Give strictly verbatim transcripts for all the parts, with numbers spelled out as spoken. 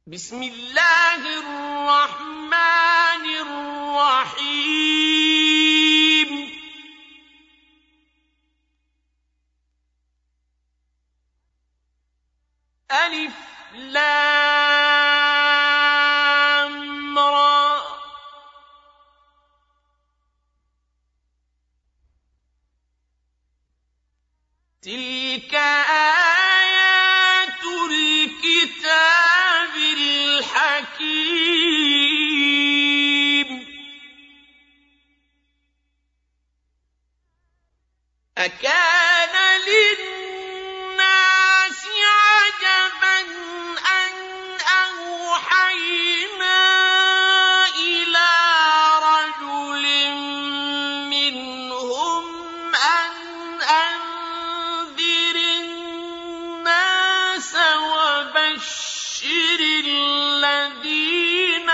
بسم الله الرحمن الرحيم ألف لام را تلك آيات الكتاب الحكيم أكان للناس عجبا أن أوحينا إلى رجل منهم أن أنذر الناس وبشر الذين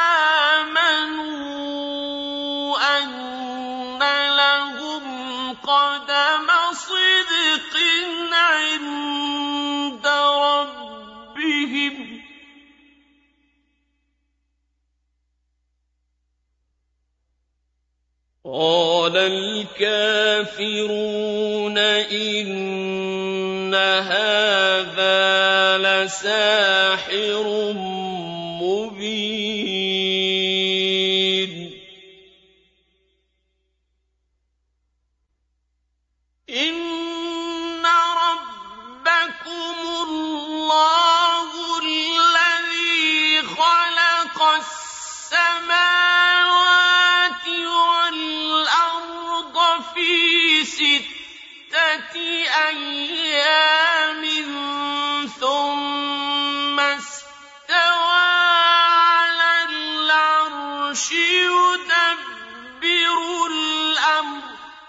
آمنوا أن لهم قدم صدق عند ربهم قال الكافرون إن هذا لساحر مبين إن ربكم الله الذي خلق السماوات والأرض في ستة أيام ثم استوى على العرش يدبر الأمر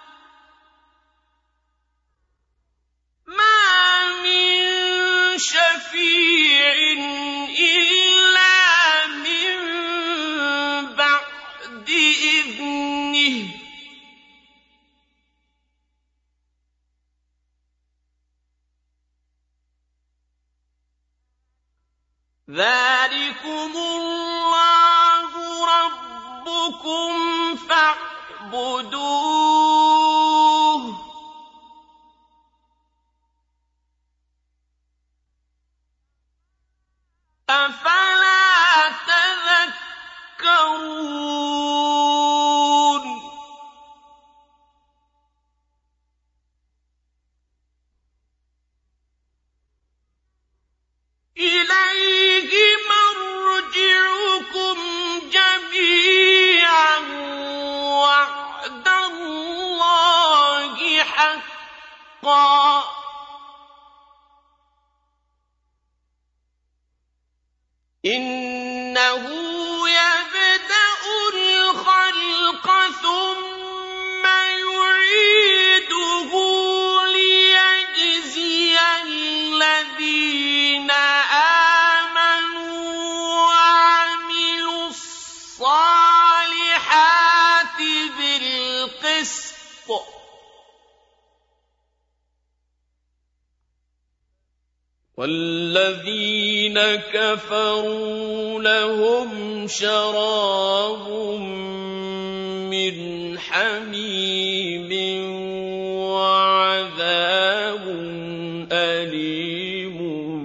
ما من شفيع إلا من بعد إذنه ذلكم الله ربكم فاعبدوه أفلا تذكرون إليه مرجعكم جميعا وعد الله حقا إنه يبدأ الخلق ثم يعيده ليجزي الذين آمنوا وعملوا الصالحات بالقسط والذين كفروا لهم شراب من حميم وعذاب أليم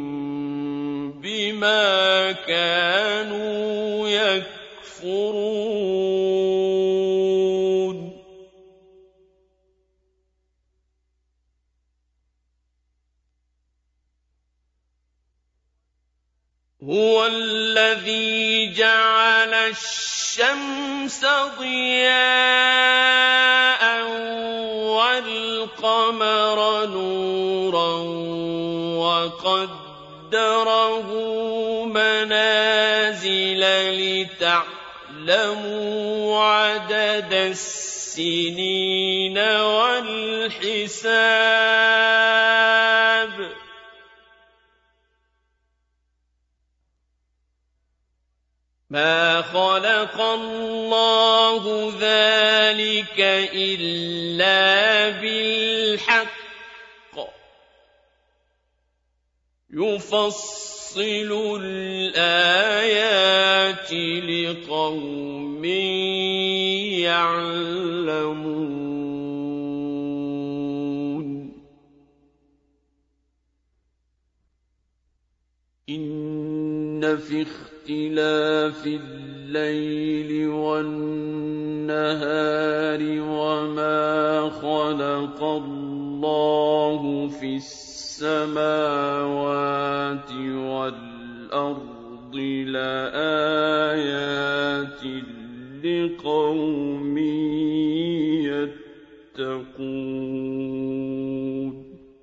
بما كانوا يكفرون هو الذي جعل الشمس ضياء والقمر نورا وقدره منازل لتعلموا عدد السنين والحساب ما خلق الله ذلك إلا بالحق يفصل نُفَصِّلُ الْآيَاتِ لِقَوْمٍ يَعْلَمُونَ إِنَّ فِي اخْتِلَافِ اللَّيْلِ وَالنَّهَارِ وَمَا خَلَقَ اللَّهُ فِي السَّمَاوَاتِ وَالْأَرْضِ لَآيَاتٍ لِقَوْمٍ يَتَّقُونَ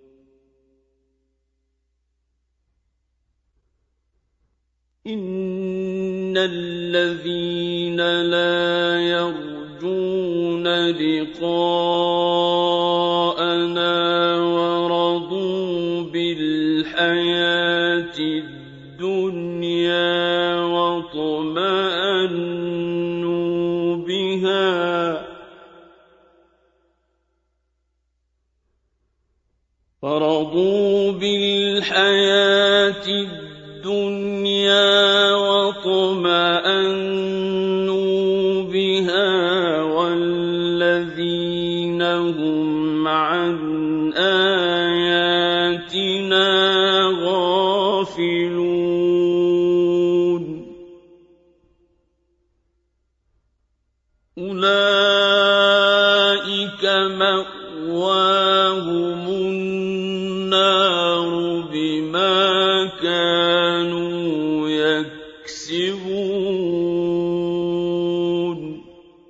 إِنَّ الَّذِينَ لَا يَرْجُونَ لِقَاءَنَا وَرَضُوا بِالْحَيَاةِ الدُّنْيَا وَاطْمَأَنُّوا بِهَا وَرَضُوا بِالْحَيَاةِ الدُّنْيَا وَاطْمَأَنُّوا بِهَا وَالَّذِينَ هُمْ عَنْ آيَاتِنَا غَافِلُونَ أُولَٰئِكَ مَأْوَاهُمُ النَّارُ بِمَا كَانُوا يَكْسِبُونَ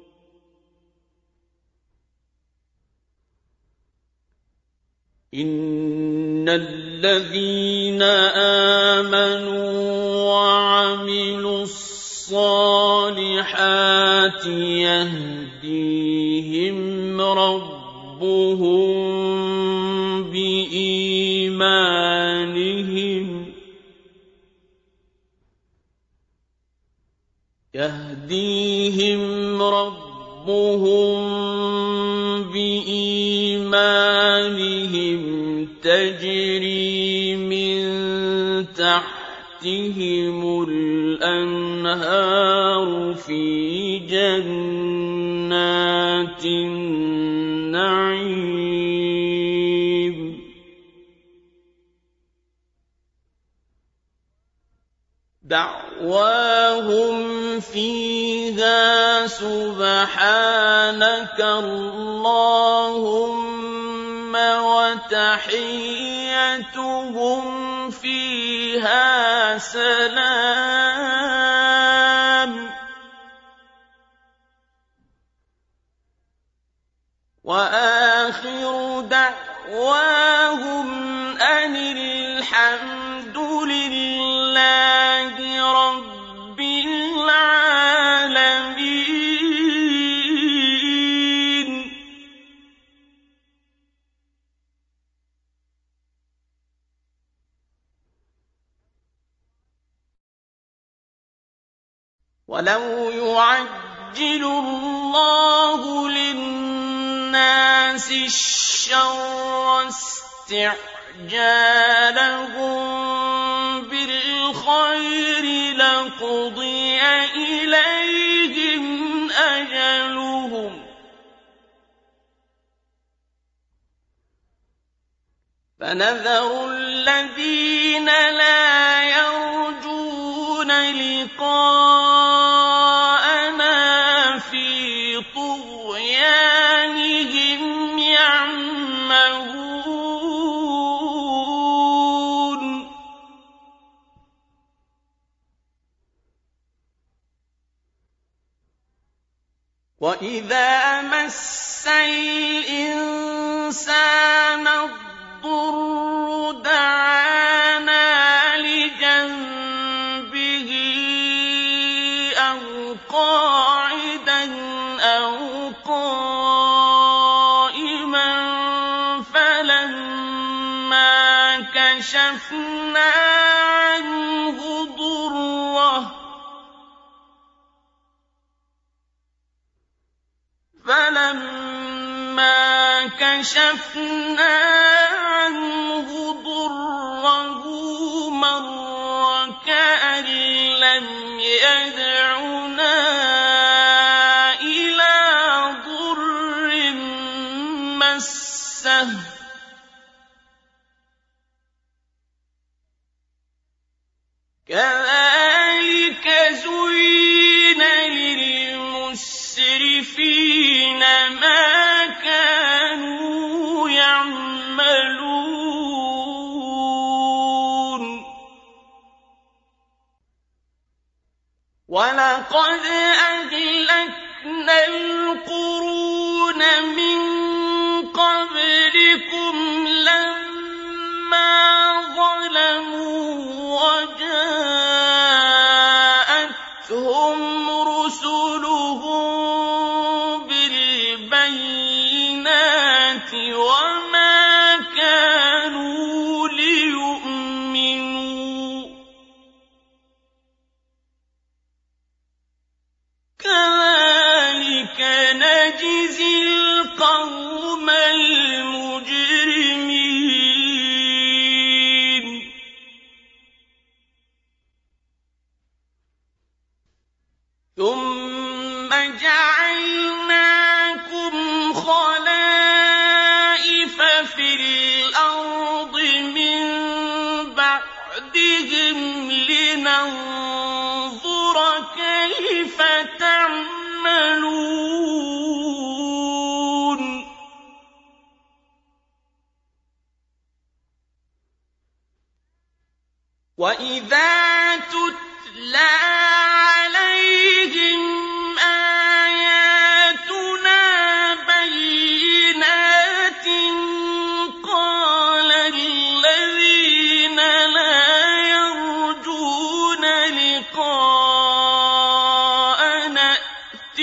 إِنَّ الَّذِينَ آمَنُوا وَعَمِلُوا الصَّالِحَاتِ يَهْدِيهِمْ رَبُّهُم بِإِيمَانِهِمْ يَهْدِيهِمْ رَبُّهُم بِإِيمَانِهِمْ تَجْرِي مِن تَحْتِهِمُ الْأَنْهَارُ فِي جَنَّاتِ النَّعِيمِ دَعْوَاهُمْ فِيهَا سُبْحَانَكَ اللَّهُمَّ وَتَحِيَّتُهُمْ فِيهَا سَلَامٌ وَآخِرُ دَعْوَاهُمْ أَنِ الْحَمْدُ لِلَّهِ رَبِّ الْعَالَمِينَ وَلَوْ يُعَجِّلُ اللَّهُ لِلنَّاسِ الشَّرَّ اسْتِعْجَالَهُم بِالْخَيْرِ لَقُضِيَ إِلَيْهِمْ أَجَلُهُمْ فَنَذَرُ الَّذِينَ لَا يَرْجُونَ لِقَاءَنَا فِي طُغْيَانِهِمْ يَعْمَهُونَ وَإِذَا مَسَّ الْإِنسَانَ الضُّرُّ دَعَانَا لِجَنبِهِ أَوْ قَاعِدًا أَوْ قَائِمًا فَلَمَّا كَشَفْنَا عَنْهُ ضُرَّهُ فَلَمَّا كَشَفْنَا عَنْهُ ضُرَّهُ مَرَّ يدعنا إلى ضر مسه كذلك زين للمسرفين ما كانوا يعملون ولقد أهلكنا القرون من قبلكم لما ظلموا وجاءتهم رسلهم بالبينات وما كانوا ليؤمنوا كذلك نجزي القوم المجرمين ثم جعلناكم خلائف في الأرض من بعدهم لننظر كيف تعملون وإذا تتلى عليهم آياتنا بينات قال الذين لا يرجون لقاءنا ائت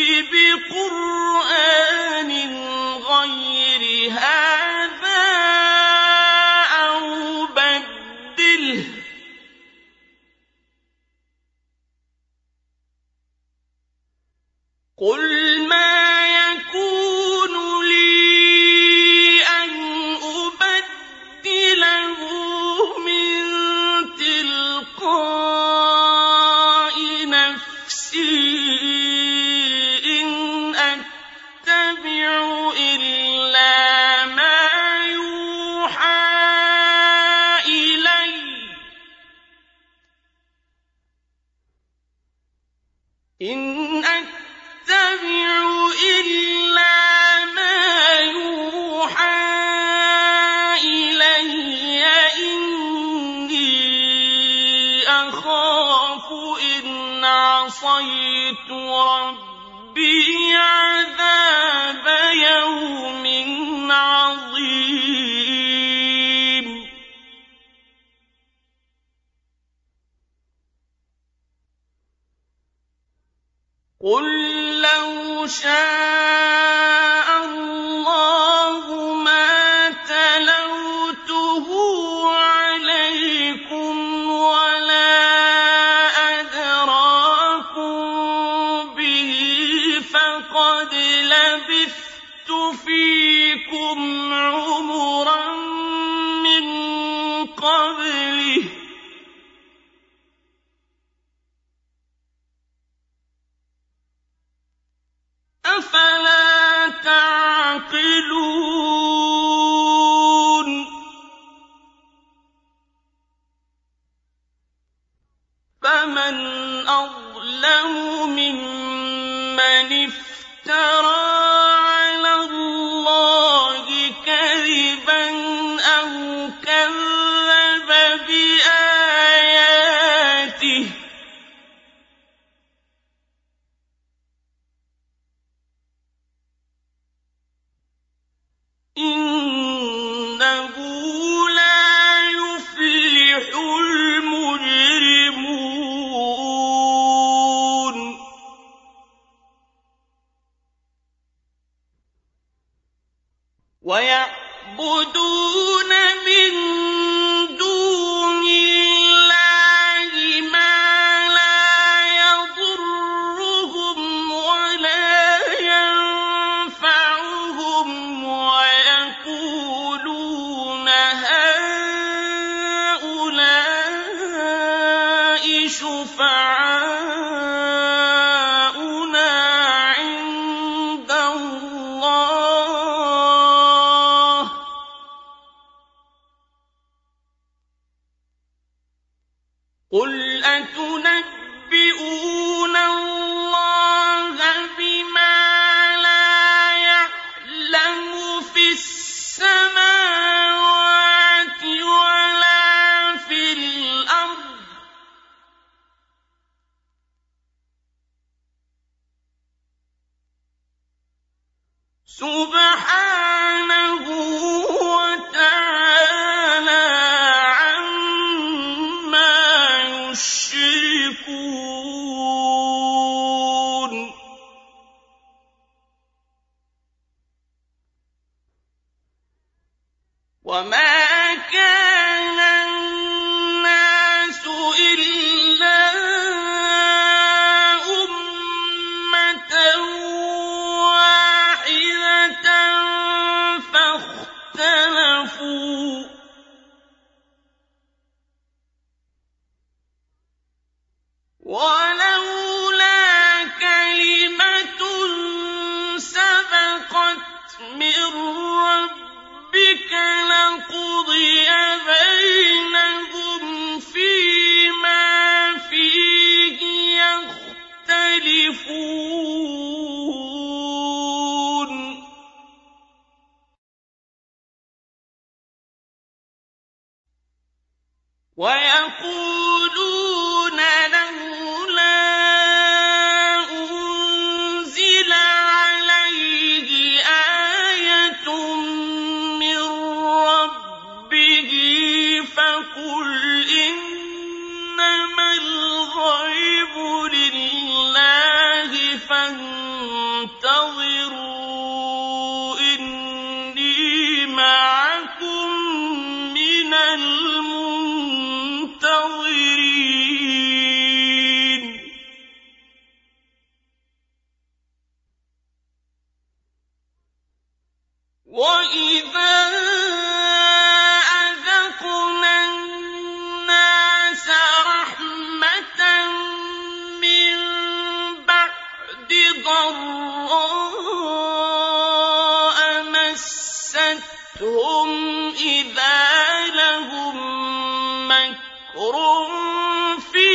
بقرآن غير هذا أو بدله قل ما يكون لي أن أبدله من تلقاء نفسي إن أتبع إلا ما يوحى إلي إن أتبع إلا ما يوحى إلي إني أخاف إن عصيت ربي عذاب يوم عظيم قل لو شاء الله ما تلوته عليكم ولا أدراكم به فقد لبثت فيكم عمرا من قبله أفلا تعقلون فمن أظلم ممن افترى على الله كذبا أو كذب بآياته إنه لا يفلح المجرمون ويعبدون من دون الله ما لا يضرهم ولا ينفعهم ويقولون هؤلاء شفعاؤنا سُبْحَانَهُ وَتَعَالَىٰ عَمَّا يُشْرِكُونَ وَمَا كَانَ النَّاسُ إِلَّا أُمَّةً وَاحِدَةً فَاخْتَلَفُوا ۚ وَلَوْلَا كَلِمَةٌ سَبَقَتْ مِن رَّبِّكَ لَقُضِيَ بَيْنَهُمْ فِيمَا فِيهِ يَخْتَلِفُونَ وَيَقُولُونَ لَوْلَا أُنزِلَ عَلَيْهِ آيَةٌ مِّن رَّبِّهِ فَقُلْ إِنَّمَا الْغَيْبُ لِلَّهِ فَانتَظِرُوا إِنِّي مَعَكُم مِّنَ الْمُنتَظِرِينَ وَإِذَا أَذَقْنَا النَّاسَ رَحْمَةً مِّن بَعْدِ ضَرَّاءَ مَسَّتْهُمْ إِذَا لَهُم مَّكْرٌ فِي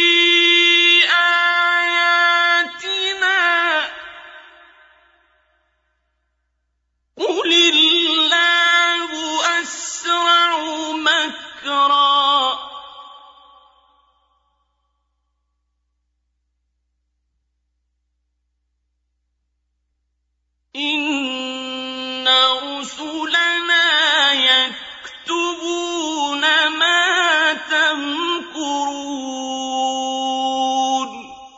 آيَاتِنَا ۚ قُلِ اللَّهُ أَسْرَعُ مَكْرًا ۚ إِنَّ رُسُلَنَا يَكْتُبُونَ مَا تَمْكُرُونَ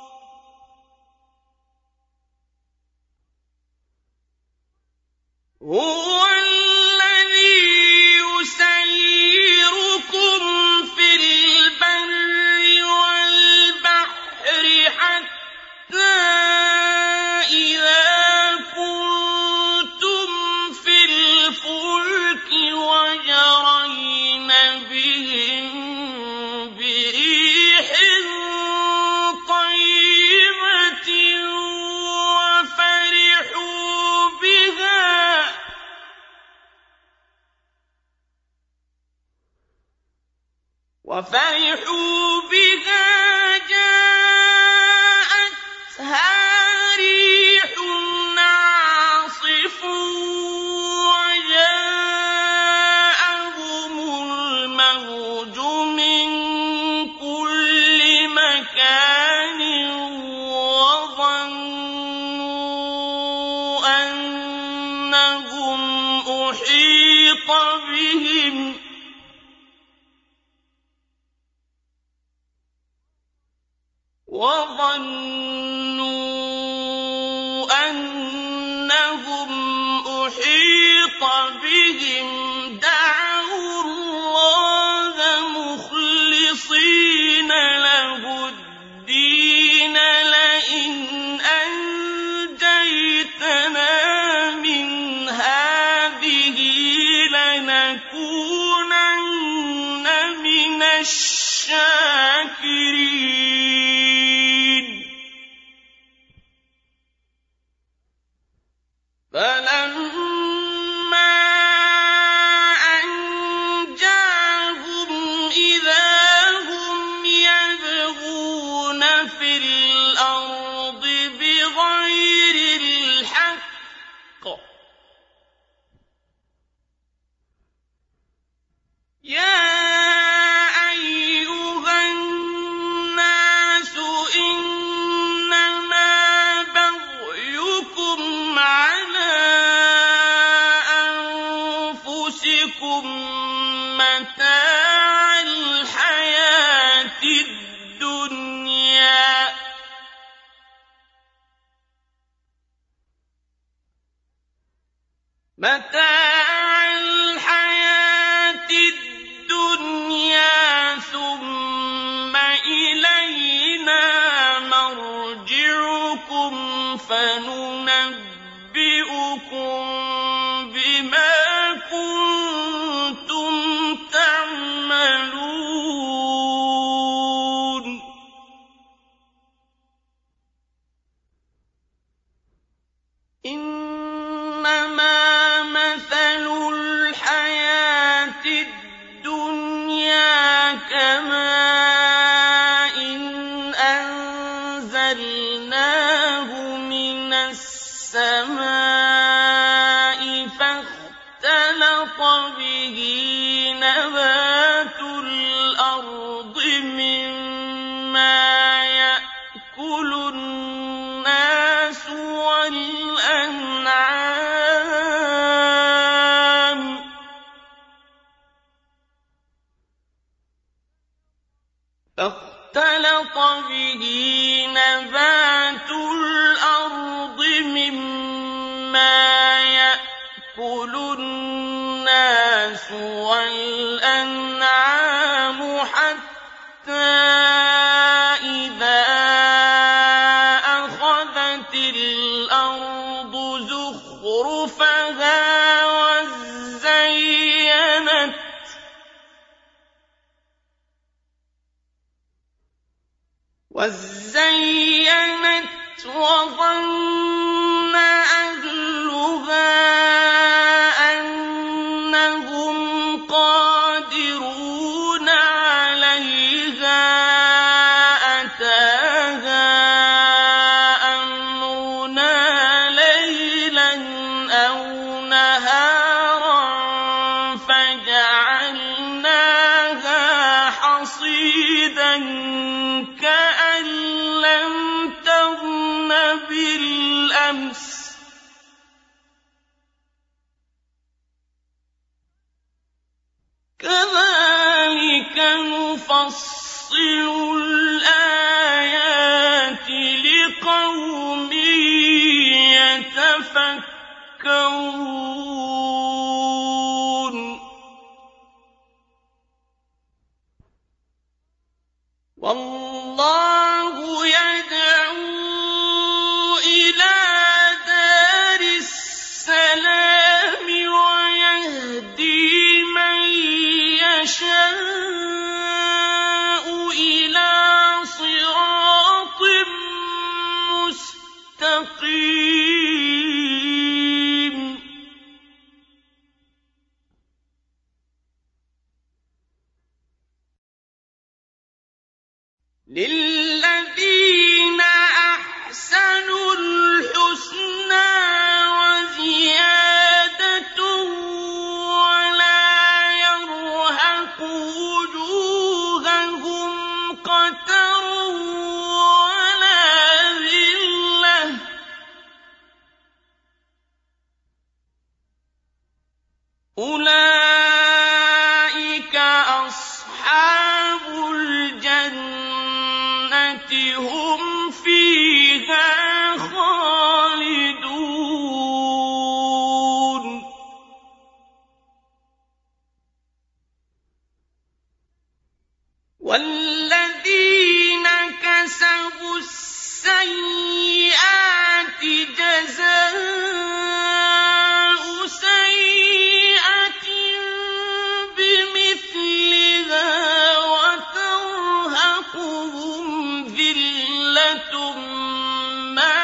هُوَ الَّذِي يُسَيِّرُكُمْ فِي الْبَرِّ وَالْبَحْرِ حَتَّىٰ إِذَا كُنتُمْ فِي الْفُلْكِ وَجَرَيْنَ بِهِم بِرِيحٍ طَيِّبَةٍ وَفَرِحُوا بِهَا جَاءَتْهَا رِيحٌ عَاصِفٌ وَجَاءَهُمُ الْمَوْجُ مِن كُلِّ مَكَانٍ وَظَنُّوا أَنَّهُمْ أُحِيطَ بِهِمْ وَظَنُّوا أَنَّهُمْ أُحِيطَ بِهِمْ دَعَوُا اللَّهَ مُخْلِصِينَ لَهُ الدِّينَ لَئِنْ أَنجَيْتَنَا مِنْ هَٰذِهِ لَنَكُونَنَّ مِنَ الشَّاكِرِينَ فَلَمَّا أَنجَاهُمْ إِذَا هُمْ يَبْغُونَ فِي الْأَرْضِ بِغَيْرِ الْحَقِّ ۗ يَا أَيُّهَا مَتَاعَ الْحَيَاةِ الدُّنْيَا ثُمَّ إِلَيْنَا مَرْجِعُكُمْ فَنُنَبِّئُكُم بِمَا كُنتُمْ تَعْمَلُونَ إِنَّمَا مَثَلُ الْحَيَاةِ الدُّنْيَا كَمَاءٍ أَنزَلْنَاهُ مِنَ السَّمَاءِ فَاخْتَلَطَ بِهِ نَبَاتُ الْأَرْضِ مِمَّا يَأْكُلُ النَّاسُ وَالْأَنْعَامُ فاختلط به نبات الأرض مما يأكل الناس والأنعام حتى إذا أخذت الأرض زخرفها وزينت وَزَيَّنَتْ وَظَنَّ أَهْلُهَا أَنَّهُمْ قَادِرُونَ عَلَيْهَا أَتَاهَا أَمْرُنَا لَيْلًا أَوْ نَهَارًا فَجَعَلْنَاهَا حَصِيدًا كَأَن لَّمْ تَغْنَ بِالْأَمْسِ كَذَٰلِكَ نُفَصِّلُ الْآيَاتِ لِقَوْمٍ يَتَفَكَّرُونَ وَاللَّهُ يَدْعُو إِلَىٰ دَارِ السَّلَامِ وَيَهْدِي مَن يَشَاءُ إِلَىٰ صِرَاطٍ مُّسْتَقِيمٍ لِلَّذِينَ أَحْسَنُوا الْحُسْنَىٰ وَزِيَادَةٌ وَلَا يَرْهَقُ وُجُوهَهُمْ قَتَرٌ وَلَا ذِلَّةٌ ۚ أُولَٰئِكَ أَصْحَابُ الْجَنَّةِ هُمْ فِيهَا خَالِدُونَ وَالَّذِينَ كَسَبُوا السَّيِّئَاتِ جَزَاءُ سَيِّئَةٍ بِمِثْلِهَا وَتَرْهَقُهُمْ ذِلَّةٌ مَّا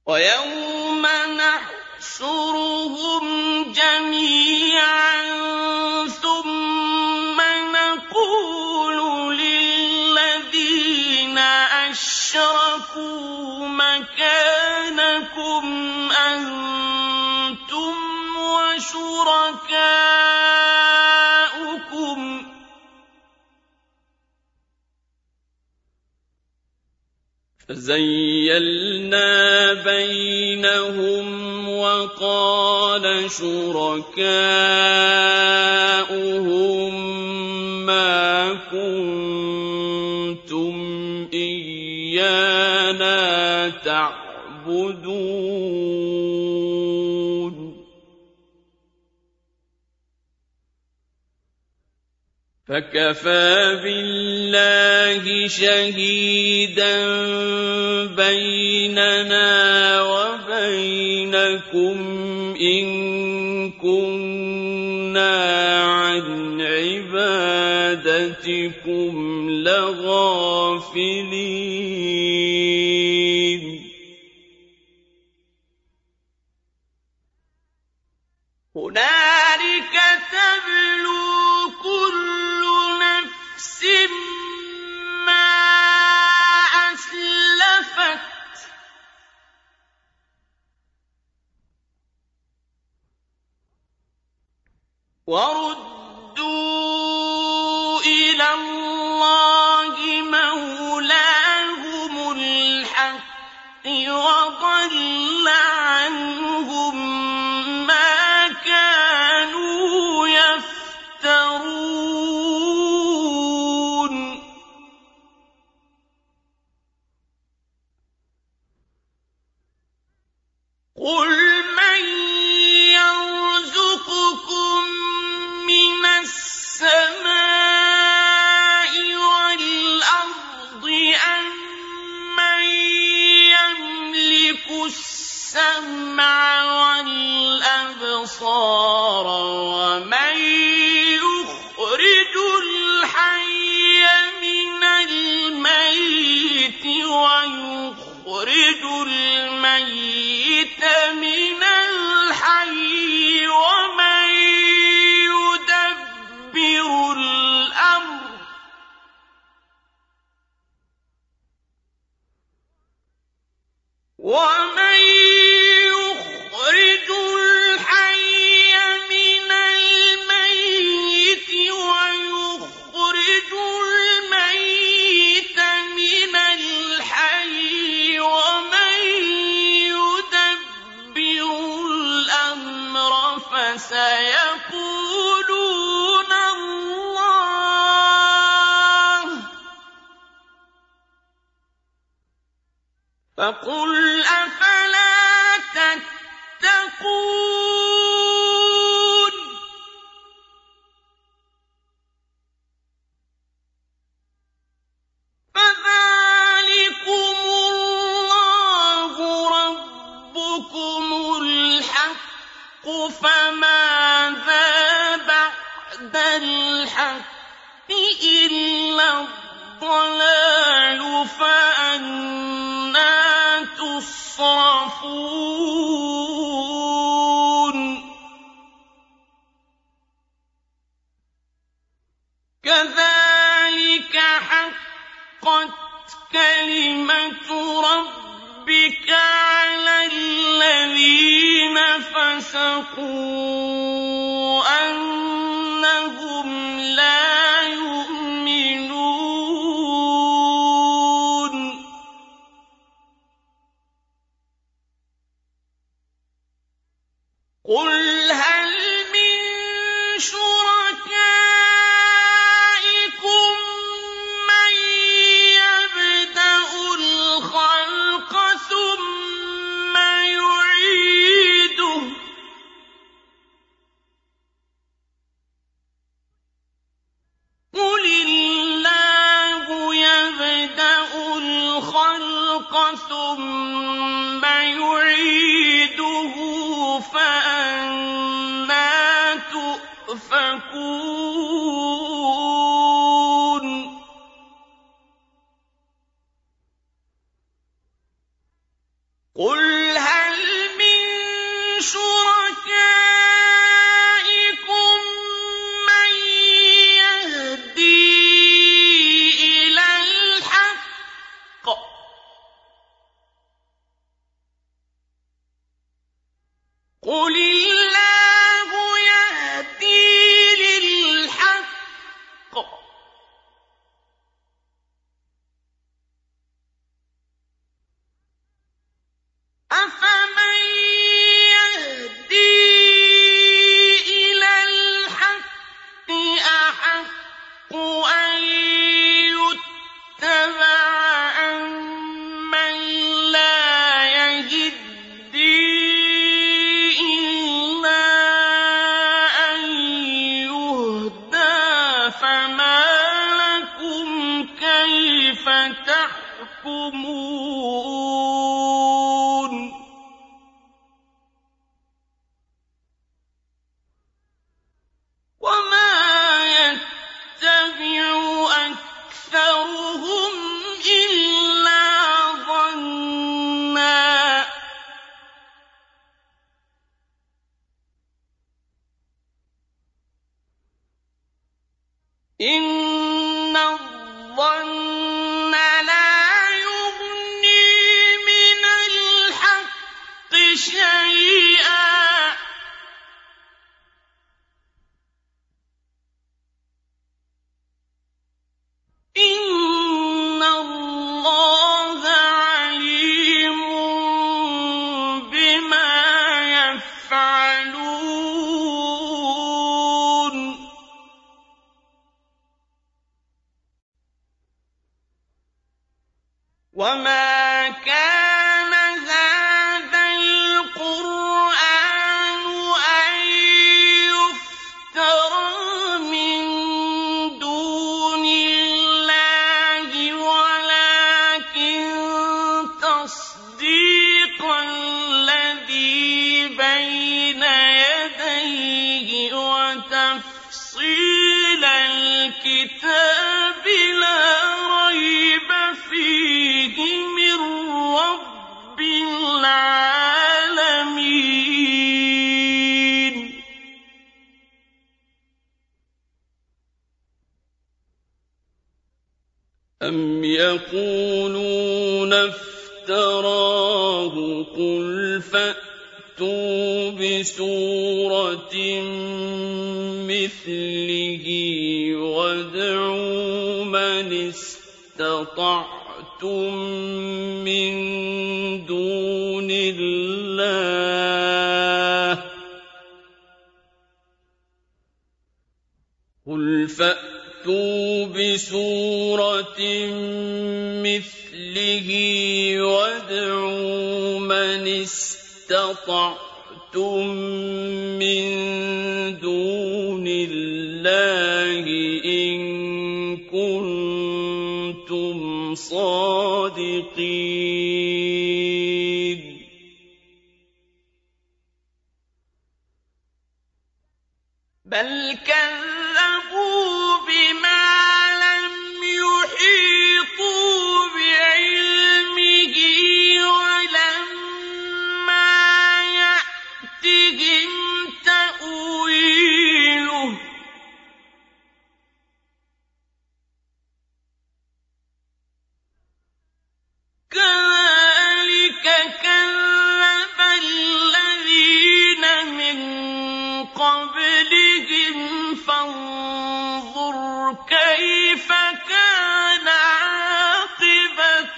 ويوم نحشرهم جميعا ثم نقول للذين أشركوا مكانكم أنتم وشركاؤكم فزيلنا بينهم وقال شركاؤهم ما كنتم إيانا تعبدون فكفى بالله شهيدا بيننا وبينكم إن كنا عن عبادتكم لغافلين هنالك تبلو كل نفس ما أسلفت وردوا إلى الله مولاهم الحق وضل عنهم ما كانوا يفترون قل من يرزقكم من السماء والأرض أم من يملك السمع والأبصار ومن يخرج الحي من الميت ويخرج الميت من الحي ومن يدبر الأمر ومن يخرج الحي من الميت ويخرج الميت من الحي ومن يدبر الأمر فسيقولون الله فقل أفلا تتقون فذلكم الله ربكم الحق فماذا بعد الحق إلا الضلال فأنى تصرفون كذلك حقت كلمة ربك على الذين فسقوا أنهم لا يؤمنون قل هل من شركائكم من يبدأ الخلق ثم يعيده قل الله يبدأ الخلق ثم يعيده فأنى تؤفكون قل وَتَصْدِيقَ الَّذِي بَيْنَ يَدَيْهِ وَتَفْصِيلَ الْكِتَابِ لَا رَيْبَ فِيهِ مِن رَّبِّ الْعَالَمِينَ. أَمْ يَقُولُونَ افْتَرَاهُ ۖ قُلْ فَأْتُوا بِسُورَةٍ مِّثْلِهِ وَادْعُوا مَنِ اسْتَطَعْتُم مِّن دُونِ اللَّهِ قُلْ فَأْتُوا بِسُورَةٍ مِّثْلِهِ وَادْعُوا مَنِ اسْتَطَعْتُم مِّن دُونِ اللَّهِ إِن كُنتُمْ صَادِقِينَ. بَلْ كَذَّبُوا بِمَا لَمْ يُحِيطُوا بِعِلْمِهِ وَلَمَّا يَأْتِهِمْ تَأْوِيلُهُ ۚ كَذَٰلِكَ كَذَّبَ الَّذِينَ مِن قَبْلِهِمْ فَانظُرْ كَيْفَ كَانَ عَاقِبَةُ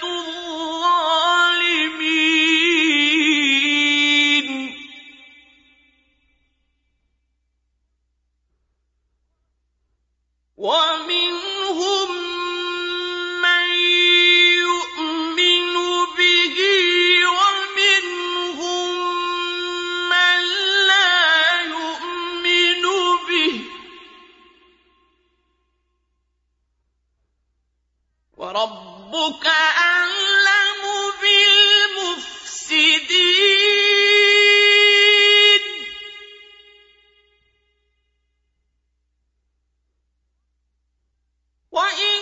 الظَّالِمِينَ. وَمِنْهُم مَّن يُؤْمِنُ بِهِ وَمِنْهُم مَّن لَّا يُؤْمِنُ بِهِ ۚ وَرَبُّكَ أَعْلَمُ بِالْمُفْسِدِينَ. وَإِن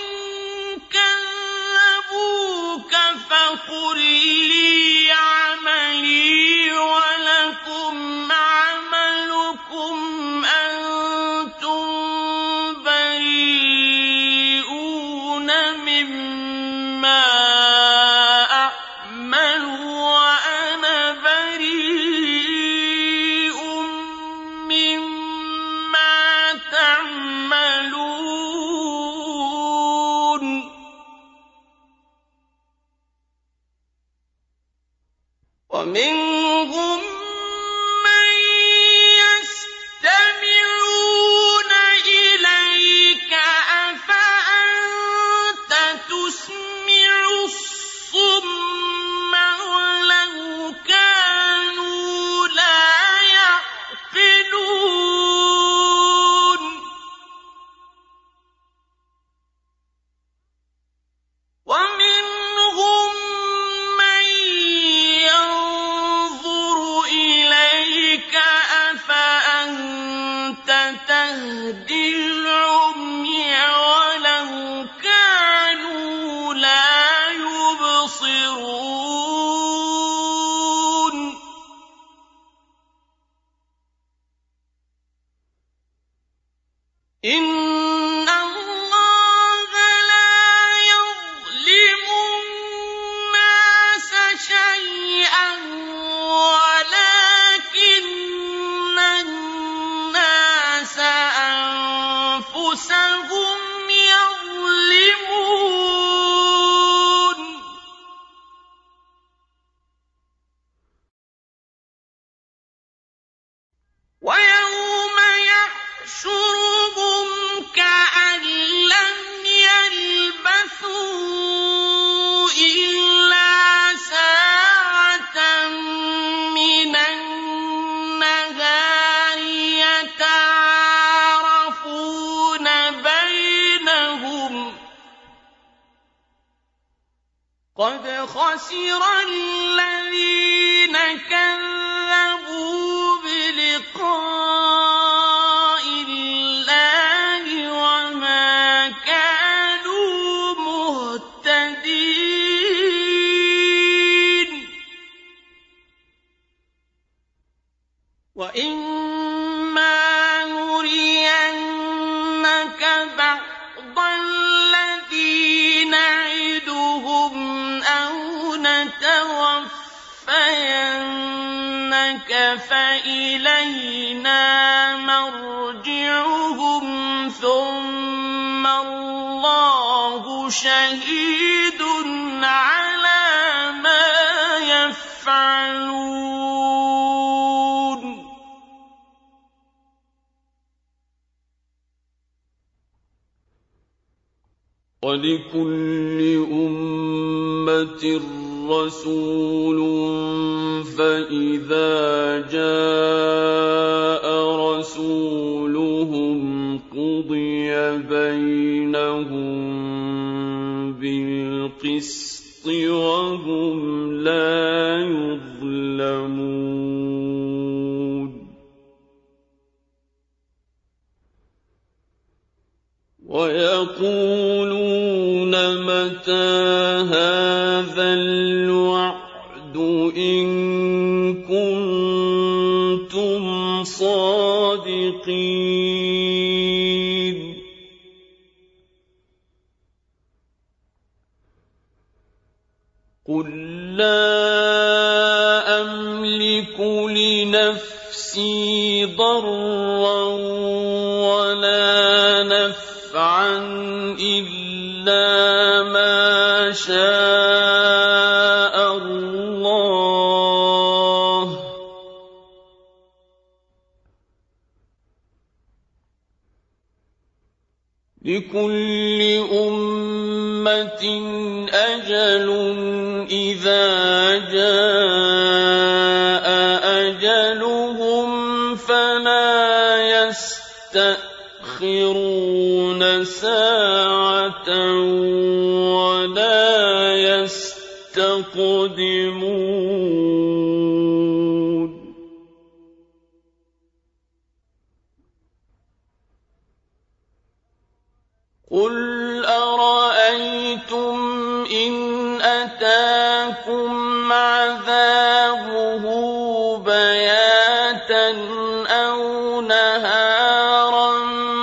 كَذَّبُوكَ فَقُل لِّي عَمَلِي وَلَكُمْ عَمَلُكُمْ أَنتُم بَرِيئُونَ مِمَّا أَعْمَلُ وَأَنَا بَرِيءٌ مِّمَّا تَعْمَلُونَ. وَمِنْهُم مَّن يَسْتَمِعُونَ إِلَيْكَ أَفَأَنتَ تُسْمِعُ الصُّمَّ وَلَوْ كَانُوا لَا يَعْقِلُونَ. وَمِنْهُم مَّن يَنظُرُ إِلَيْكَ أَفَأَنتَ تَهْدِي الْعُمْيَ وَلَوْ كَانُوا لَا يُبْصِرُونَ. إِنَّ اللَّهَ لَا يَظْلِمُ النَّاسَ شَيْئًا وَلَٰكِنَّ النَّاسَ خسر الذين كذبوا بلقاء الله وما كانوا مهتدين وإما نرينك بعض الذي نعدهم أو نتوفينك فإلينا مرجعهم ثم الله شهيد على ما يفعلون وَلِكُلِّ أُمَّةٍ رَّسُولٌ فَإِذَا جَاءَ رَسُولُهُمْ قُضِيَ بَيْنَهُم بِالْقِسْطِ وَهُمْ لَا يُظْلَمُونَ وَيَقُولُونَ مَتَىٰ هَٰذَا الْوَعْدُ إِن كُنتُمْ صَادِقِينَ قُل لَّا أَمْلِكُ لِنَفْسِي ضَرًّا وَلَا نَفْعًا إِلَّا مَا شَاءَ اللَّهُ ۗ لِكُلِّ أُمَّةٍ أَجَلٌ إِذَا جَاءَ أَجَلُهُمْ فَلَا يَسْتَأْخِرُونَ سَاعَةً وَلَا يَسْتَقْدِمُونَ قُلْ أَرَأَيْتُمْ إِنْ أَتَاكُمْ عَذَابُهُ بَيَاتًا أَوْ نَهَارًا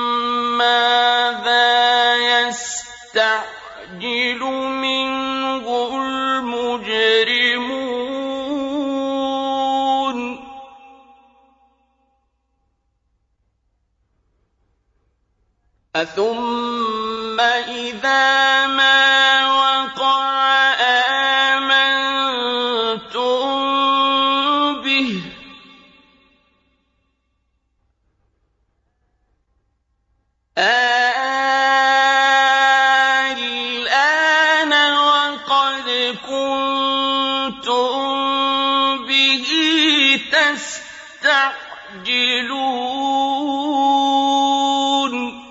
مَاذَا يَسْتَعْجِلُ مِنْهُ الْمُجْرِمُونَ أَثُمَّ إِذَا مَا وَقَعَ آمَنتُم بِهِ الْآنَ وَقَدْ كُنتُم بِهِ تَسْتَعْجِلُونَ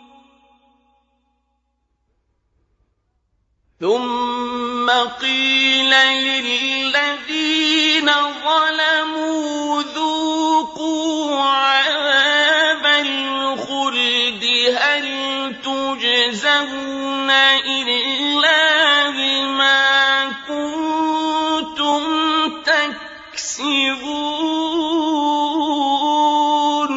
ثُمَّ قِيلَ لِلَّذِينَ ظَلَمُوا ذُوقُوا عَذَابَ الْخُلْدِ هَلْ تُجْزَوْنَ إِلَّا بِمَا كُنتُمْ تَكْسِبُونَ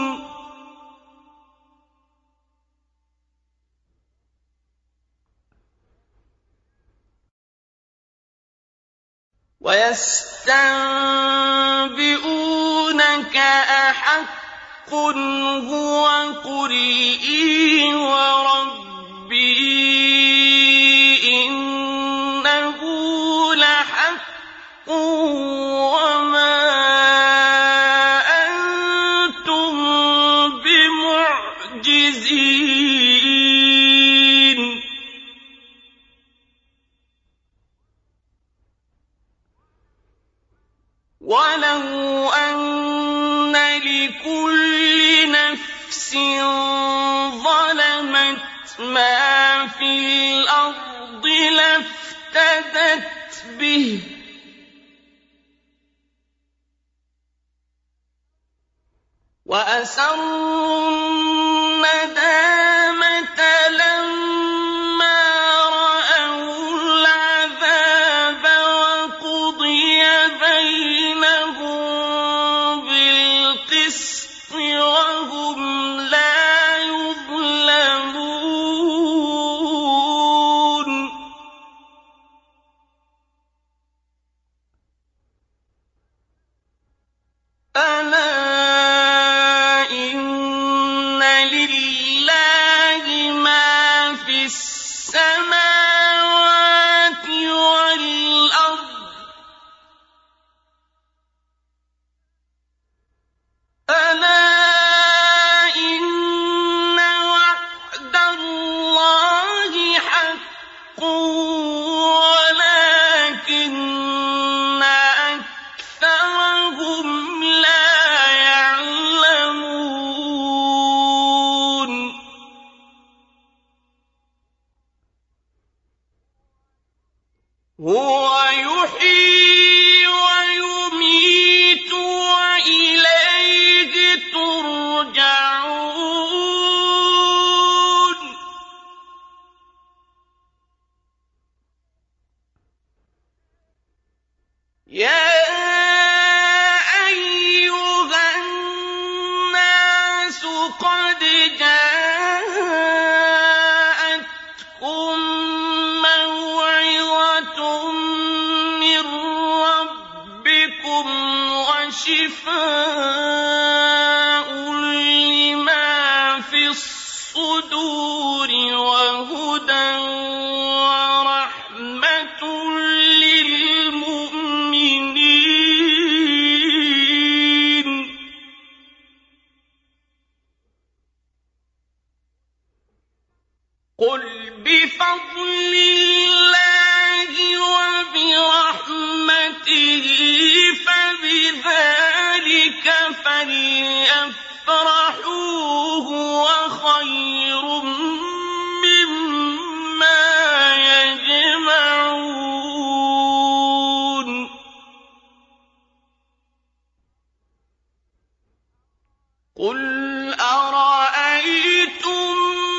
وَيَسْتَنبِئُونَكَ أَحَقٌّ هُوَ قُلْ إِي وَرَبِّي إِنَّهُ لَحَقٌّ وَمَا أَنتُم بِمُعْجِزِينَ وَلَوْ أَنَّ لِكُلِّ نَفْسٍ ظَلَمَتْ مَا فِي الْأَرْضِ لَافْتَدَتْ به وأسروا الندامة لما رأوا العذاب وقضي بينهم بالقسط وهم لا يظلمون ألا السماوات والأرض ألا إن وعد الله حق ولكن أكثرهم لا يعلمون هو يحيي ويميت وإليه ترجعون يا أيها الناس قد جاءتكم من ربكم وشفاء لما في الصدور وهدى ورحمة للمؤمنين قل بفضل الله وبرحمته فبذلك فليفرحوا هو خير مما يجمعون قل أرأيتم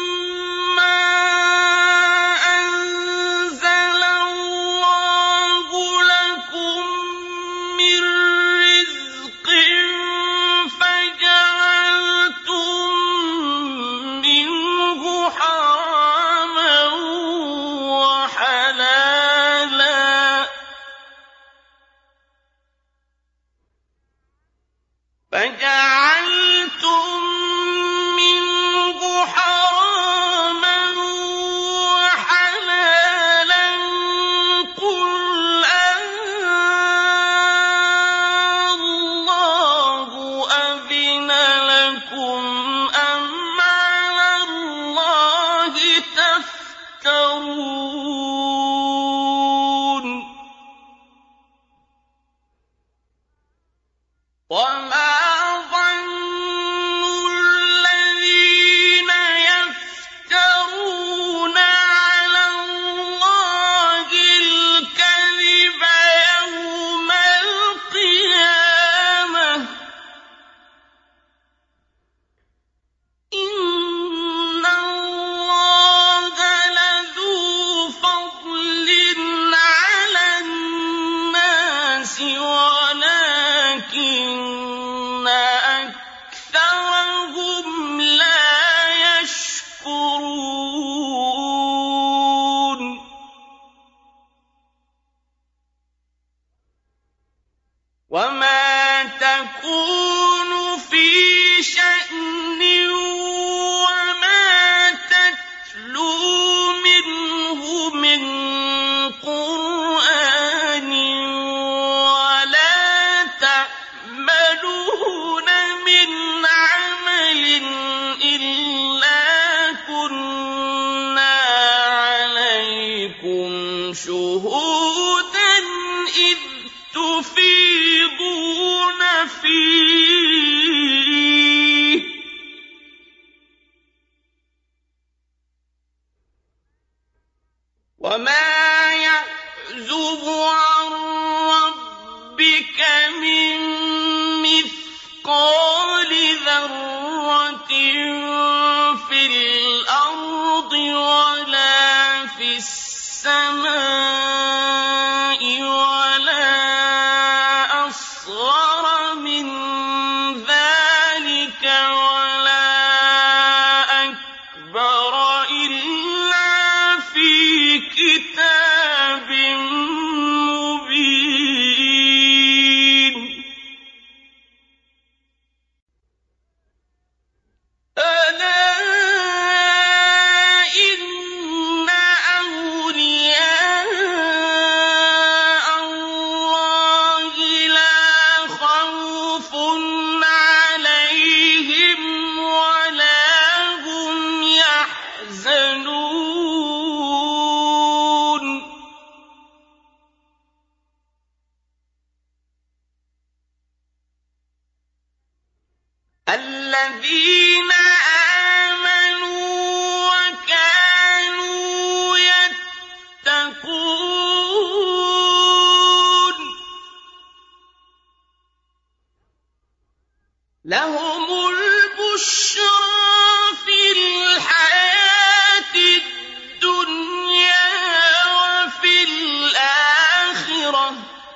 فجعلتم منه حراما وحلالا قل الله أذن لكم أم على الله تفترون وما ولكن أكثرهم لا يشكرون وما تكون في شأن وما تتلو منه من قرآن شهودا إذ تفيضون فيه وما يعزب عن ربك من مثقال ذرة في الأرض ولا في السماء ولا أصغر من ذلك ولا أكبر إلا في كتاب مبين. ألا إن أولياء الله لا خوف عليهم ولا هم يحزنون. الذين آمنوا وكانوا يتقون لهم البشرى في الحياة الدنيا وفي الآخرة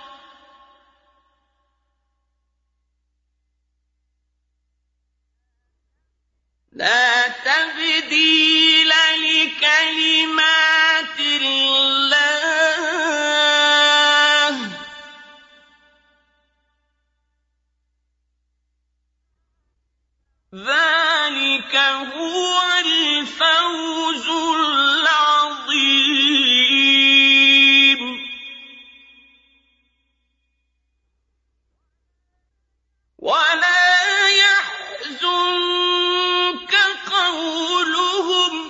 لا تبديل لكلمات الله ذلك هو الفوز العظيم. ولا يحزنك قولهم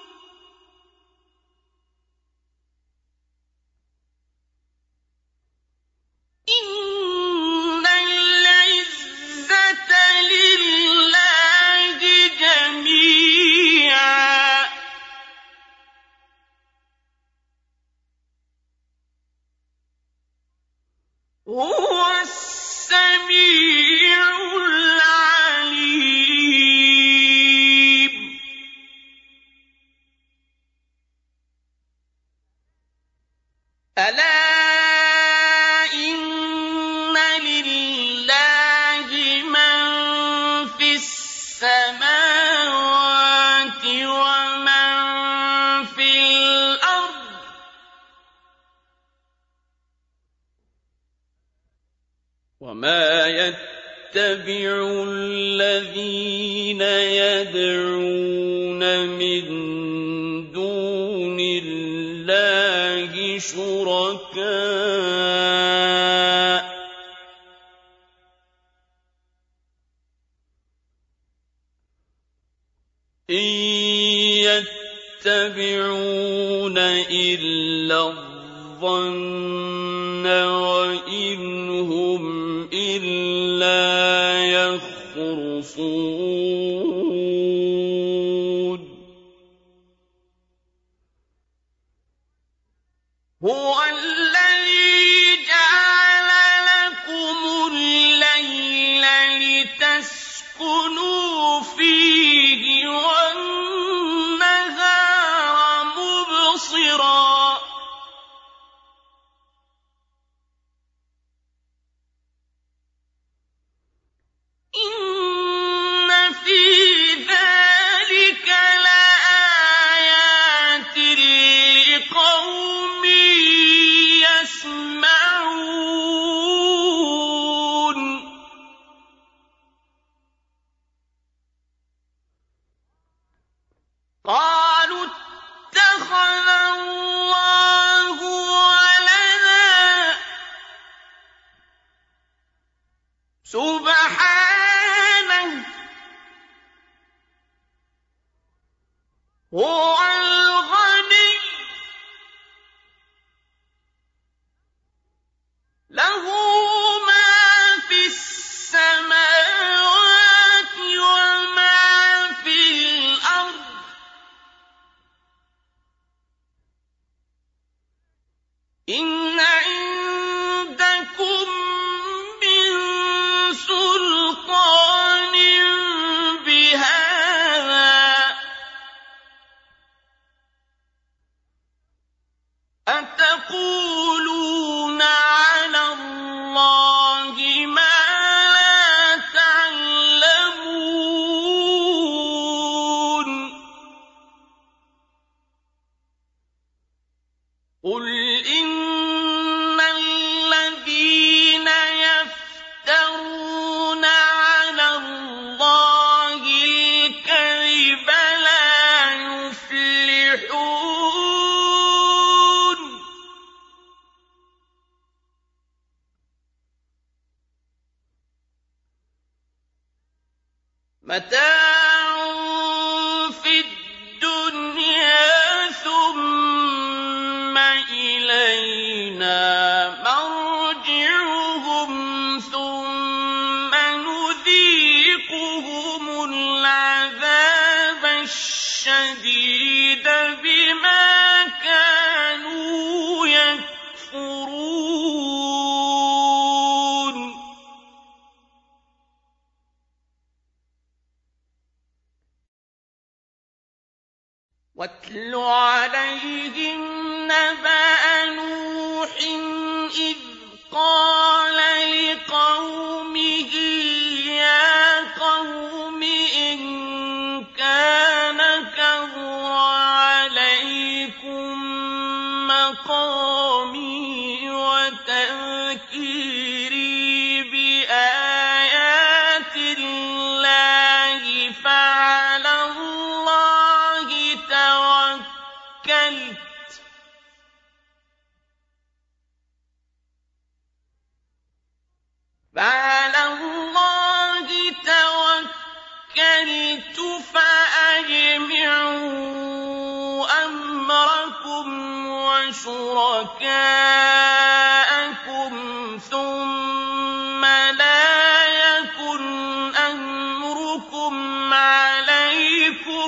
إن العزة لله جميعا هو السميع العليم. ألا إن لله من في السماوات ومن في الأرض وما يتبع الذين يدعون من دون الله شركاء إن يتبعون إلا الظن وإن هم إلا يخرصون. هو الذي جعل لكم الليل لتسكنوا فيه والنهار مبصرا إن في ذلك لآيات لقوم يسمعون. قالوا اتخذ الله ولدا سبحانه هو الغني له ما في السماوات وما في الأرض إن عندكم متاع في الدنيا ثم إلينا مرجعهم ثم نذيقهم العذاب الشديد بما كانوا يكفرون واتل عليهم نبأ نوح إذ قال لقومه يا قوم إن كان كبر عليكم مقامي وتذكيري بآيات الله فعلى الله توكلت فعلى الله توكلت فأجمعوا أمركم وشركاءكم ثم لا يكن أمركم عليكم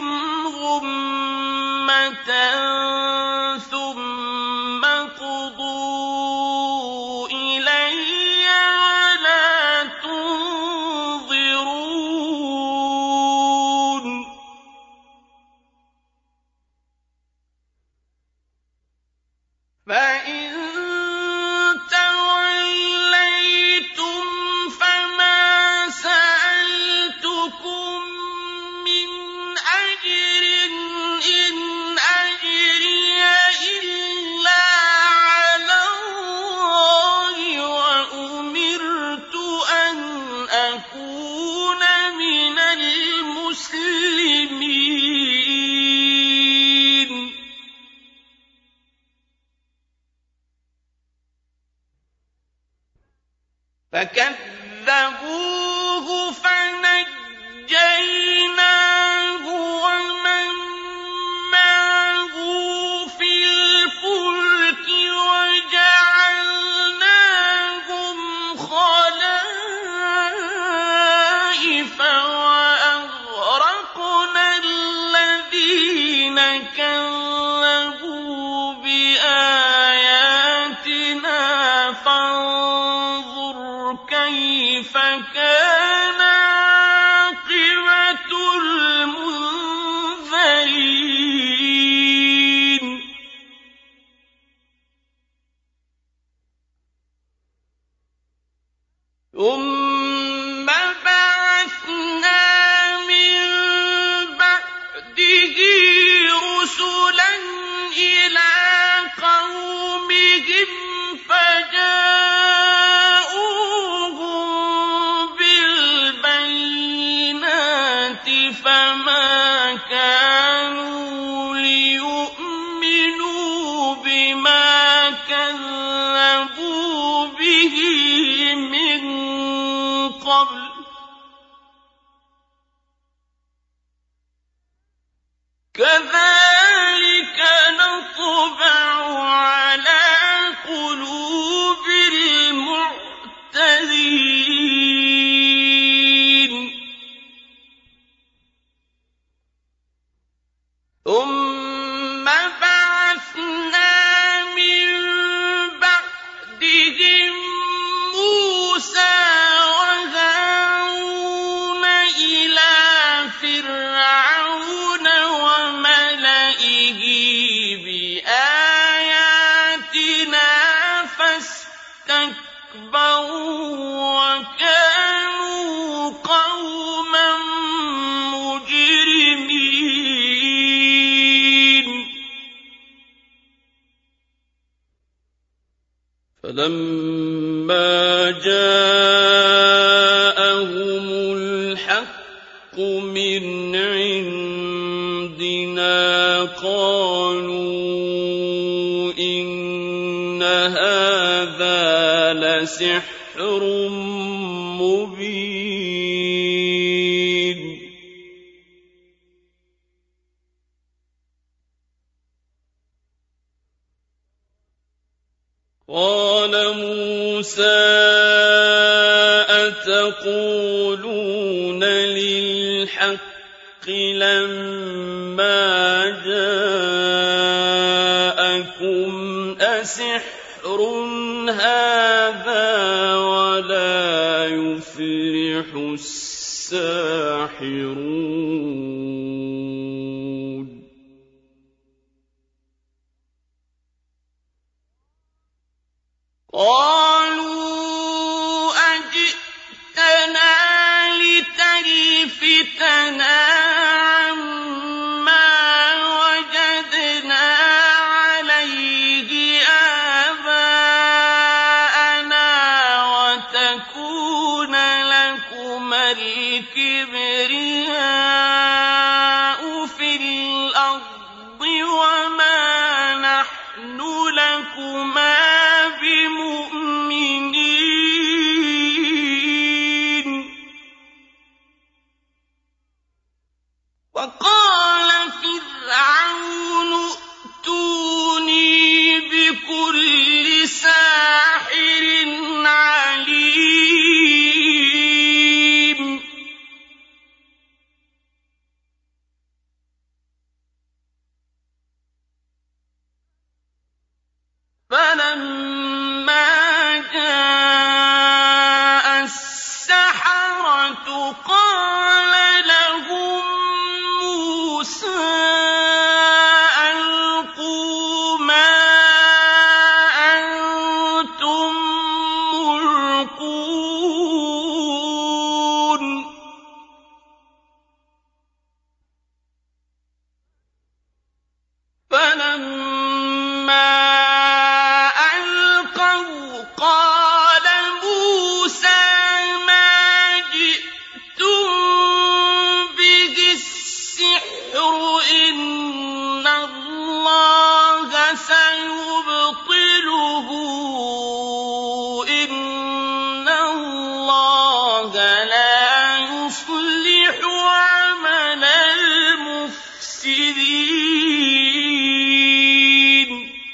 غمة ثم قضوا إلي ولا تنظرون فإن توليتم فما سألتكم من أجر إن أجري إلا على الله وأمرت أن أكون من المسلمين فكذبوه فنجيناه ومن معه في الفلك وجعلناهم خلائف وأغرقنا الذين كذبوا بآياتنا فانظر كيف كان عاقبة المنذرين ثم بعثنا من بعده رسلا إلى قومهم فجاءوهم بالبينات فما كانوا ليؤمنوا بما كذبوا به من قبل كذلك نطبع على قلوب المعتدين ثم بعثنا من بعدهم موسى وهارون إلى فرعون وملئه بآياتنا فاستكبروا وكانوا قوما مجرمين فلما جاءهم الحق من عندنا قالوا إن هذا لسحر مبين أَتَقُولُونَ لِلْحَقِّ لَمَّا جَاءَكُمْ أَسِحْرٌ هَٰذَا وَلَا يُفْلِحُ السَّاحِرُونَ قَالُوا أَجِئْتَنَا لِتَلْفِتَنَا عَمَّا وَجَدْنَا عَلَيْهِ آبَاءَنَا وَتَكُونَ لَكُمَا الْكِبْرِيَاءُ فِي الْأَرْضِ وَمَا نَحْنُ لَكُمَا بِمُؤْمِنِينَ وَقَالَ فِرْعَوْنُ ائْتُونِي بِكُلِّ سَاحِرٍ عَلِيمٍ فَلَمَّا جَاءَ السَّحَرَةُ قَالَ لَهُم مُّوسَىٰ أَلْقُوا مَا أَنتُم مُّلْقُونَ فَلَمَّا أَلْقَوْا قَالَ مُوسَىٰ مَا جِئْتُم بِهِ السِّحْرُ إِنَّ اللَّهَ سَيُبْطِلُهُ إِنَّ اللَّهَ لَا يُصْلِحُ عَمَلَ الْمُفْسِدِينَ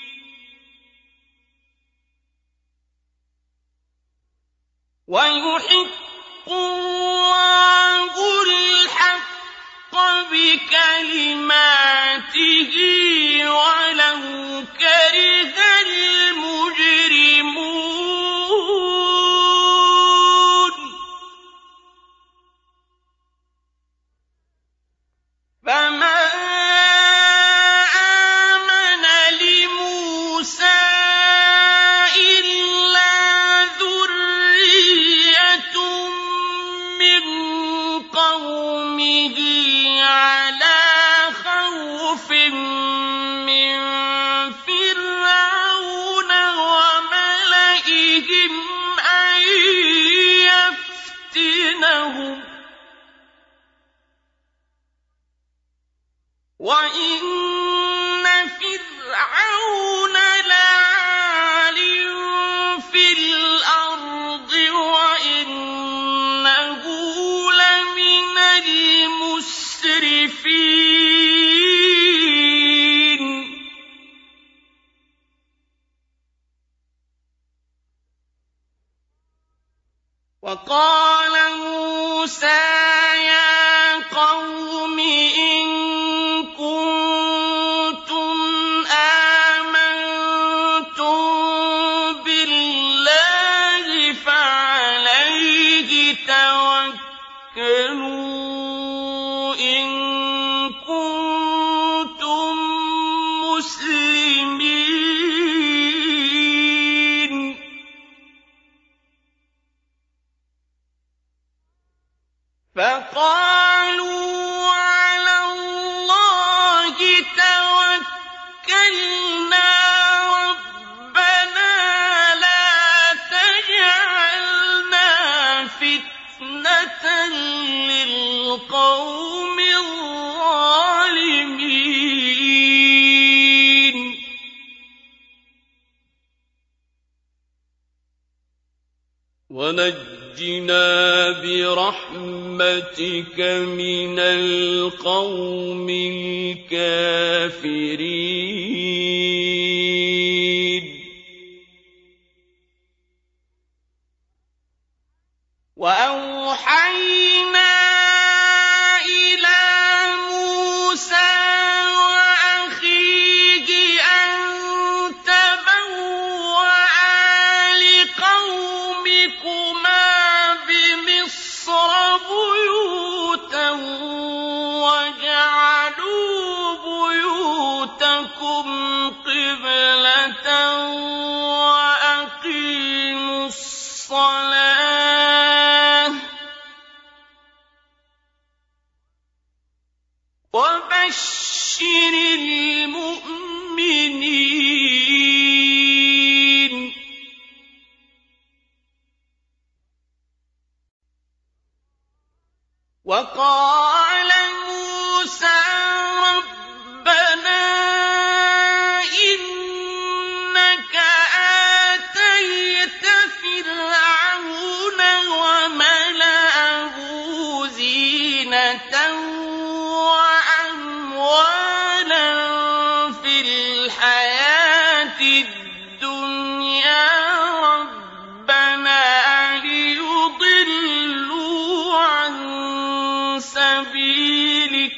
وَيُحِقُّ اللَّهُ الْحَقَّ بِكَلِمَاتِهِ وَلَوْ كَرِهَ الْمُجْرِمُونَ فَمَا آمَنَ لِمُوسَىٰ إِلَّا ذُرِّيَّةٌ مِّن قَوْمِهِ عَلَىٰ خَوْفٍ مِّن فِرْعَوْنَ وَمَلَئِهِمْ أَن يَفْتِنَهُمْ ۚ وَإِنَّ فِرْعَوْنَ لَعَالٍ فِي الْأَرْضِ وَإِنَّهُ لَمِنَ الْمُسْرِفِينَ وَقَالَ مُوسَىٰ يَا قَوْمِ إِن كُنتُمْ آمَنتُم بِاللَّهِ فَعَلَيْهِ تَوَكَّلُوا إِن كُنتُم مُّسْلِمِينَ فَقَالُوا عَلَى اللَّهِ تَوَكَّلْنَا رَبَّنَا لَا تَجْعَلْنَا فِتْنَةً لِّلْقَوْمِ الظَّالِمِينَ وَنَجِّنَا بِرَحْمَتِكَ مِنَ الْقَوْمِ الْكَافِرِينَ وَأَوْحَيْنَا إِلَىٰ مُوسَىٰ وَأَخِيهِ أَن تَبَوَّعَا لِقَوْمِكُمَا بِمِصْرَ بُيُوتًا وَاجْعَلُوا بُيُوتَكُمْ قِبْلَةً وَأَقِيمُوا الصَّلَاةَ وَبَشِّرِ الْمُؤْمِنِينَ. وَقَالَ مُوسَىٰ رَبَّنَا إِنَّكَ آتَيْتَ فِرْعَوْنَ وَمَلَأَهُ زِينَةً وَأَمْوَالًا فِي الْحَيَاةِ الدُّنْيَا رَبَّنَا لِيُضِلُّوا عَن سَبِيلِكَ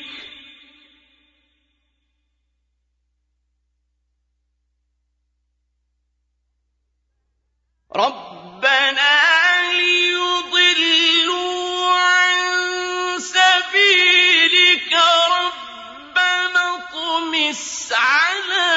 رَبَّنَا لِيُضِلُّوا عَن سَبِيلِكَ رَبَّنَا اطْمِسْ عَلَىٰ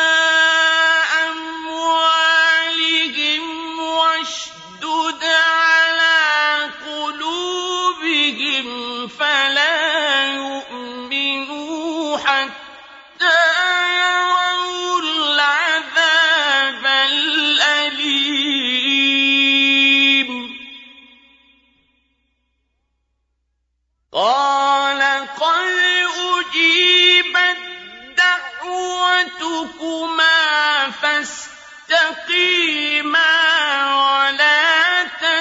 أَمْوَالِهِمْ وَاشْدُدْ عَلَىٰ قُلُوبِهِمْ فَلَا يُؤْمِنُوا حَتَّىٰ يَرَوُا الْعَذَابَ الْأَلِيمَ. قَالَ قَدْ أُجِيبَتْ دَعْوَتُكُمَا فَاسْتَقِيمَا وَلَا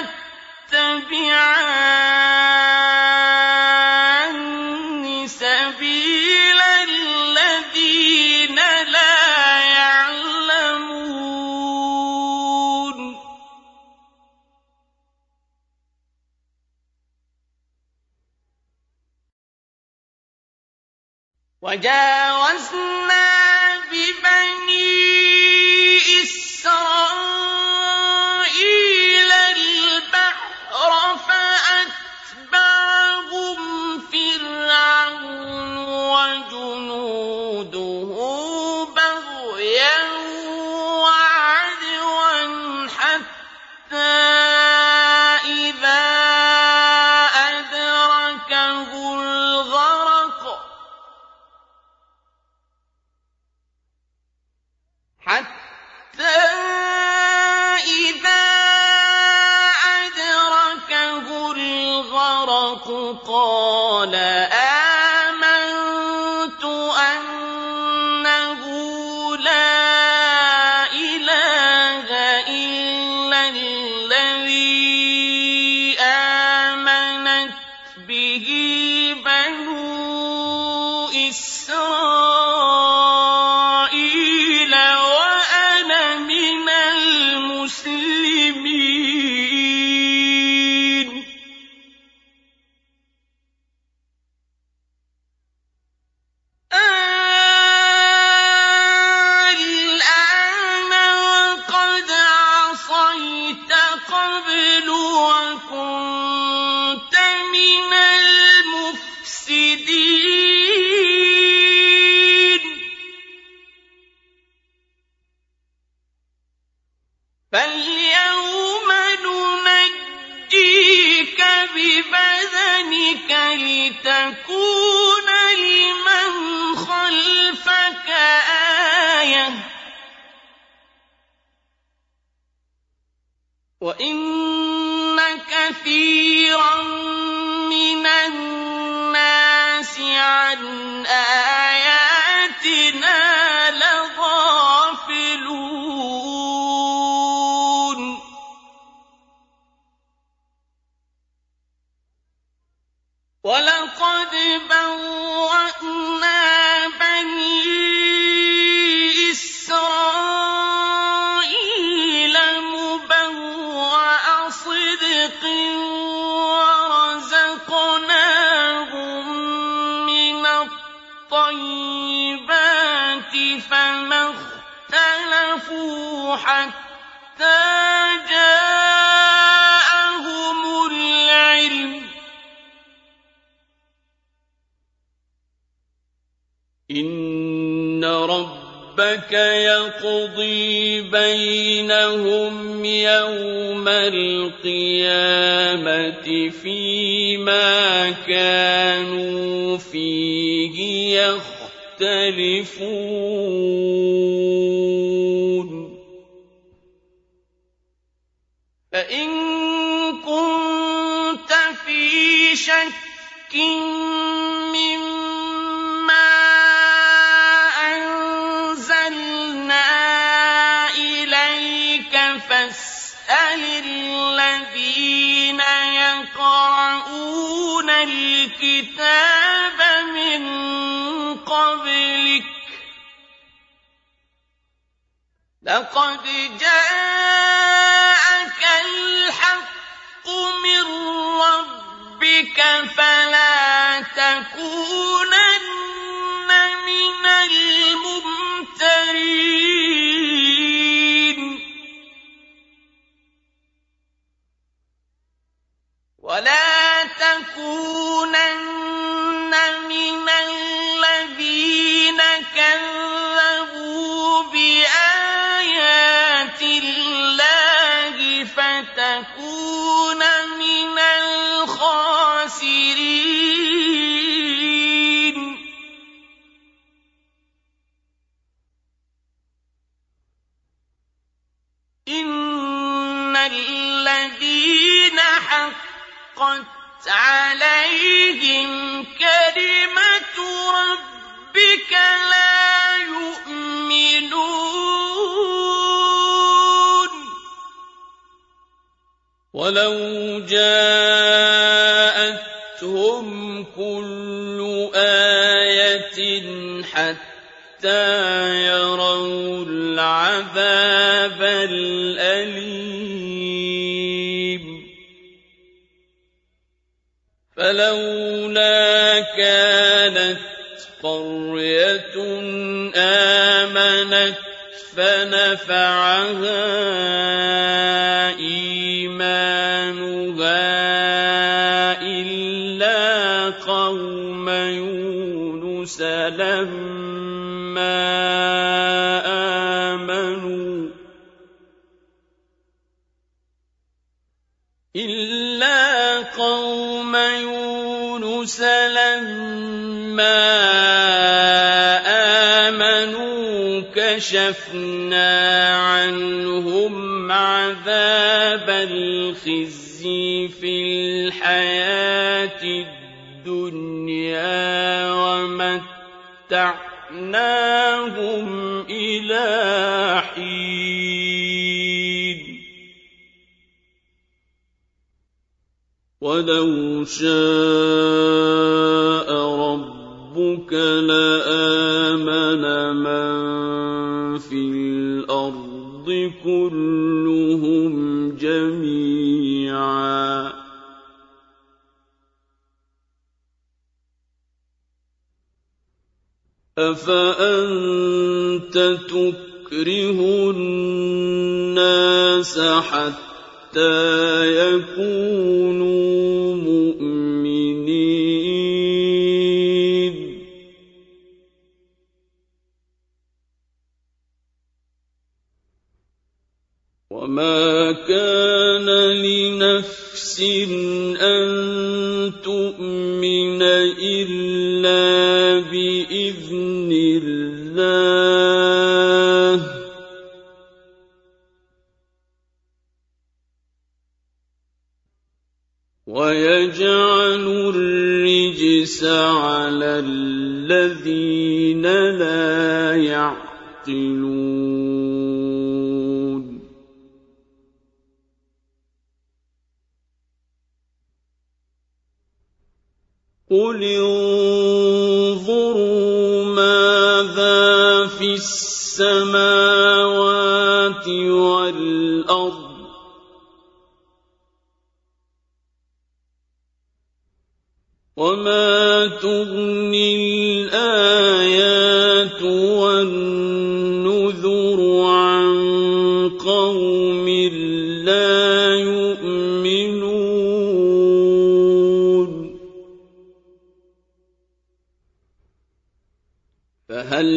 تَتَّبِعَانِّ سَبِيلَ الَّذِينَ لَا يَعْلَمُونَ. وَجَاوَزْنَا بِبَنِي إِسْرَائِيلَ الْبَحْرَ فَأَتْبَعَهُمْ فِرْعَوْنُ وَجُنُودُهُ بَغْيًا وَعَدْوًا حَتَّىٰ إِذَا أَدْرَكَهُ الْغَرَقُ حَتَّىٰ إِذَا أَدْرَكَهُ الْغَرَقُ قَالَ آمَنتُ أَنَّهُ لَا إِلَٰهَ إِلَّا الَّذِي آمَنَتْ بِهِ بَنُو إِسْرَائِيلَ وَأَنَا مِنَ الْمُسْلِمِينَ. الْآنَ وَقَدْ عَصَيْتَ قَبْلُ وَكُنتَ مِنَ الْمُفْسِدِينَ. فَالْيَوْمَ نُنَجِّيكَ بِبَدَنِكَ لِتَكُونَ لِمَنْ خَلْفَكَ آيَةً ۚ وَإِنَّ كَثِيرًا مِّنَ النَّاسِ عَنْ آيَاتِنَا لَغَافِلُونَ. وَلَقَدْ بَوَّأْنَا بَنِي إِسْرَائِيلَ مُبَوَّأَ صِدْقٍ حتى جاءهم العلم إن ربك يقضي بينهم يوم القيامة فيما كانوا فيه يختلفون فإن كنت في شك مما أنزلنا إليك فاسأل الذين يقرؤون الكتاب من قبلك لقد جاءك الحق من ربك فلا تكونن من الممترين ولا تكونن من الذين كذبوا بآيات الله فتكون من الخاسرين إن الذين حقت عليهم كلمة ربك لا يؤمنون ولو جاءتهم كل آية حتى يروا العذاب الأليم فلولا كانت قرية آمنت فنفعها إيمانها إلا قوم يونس لما آمنوا إلا قوم يونس لما آمنوا كشفنا عنهم عذاب الخزي في الحياة الدنيا ومتعناهم إلى حين ولو شاء ربك لآمن من في الأرض كلهم جميعا أفأنت تكره الناس حتى يكونوا مؤمنين وما كان لنفس أن تؤمن إلا بإذن الله ويجعل الرجس على الذين لا يعقلون قل انظروا ماذا في السماوات والأرض وما تغني الآيات والنذر عن قوم لا يؤمنون فهل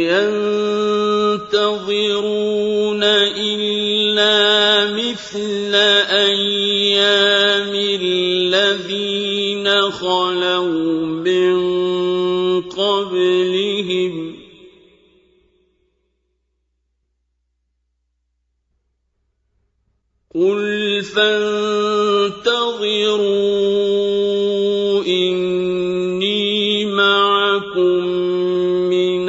ينتظرون إلا مثل أيام الذين خلوا من قبلهم قل فانتظروا إني معكم من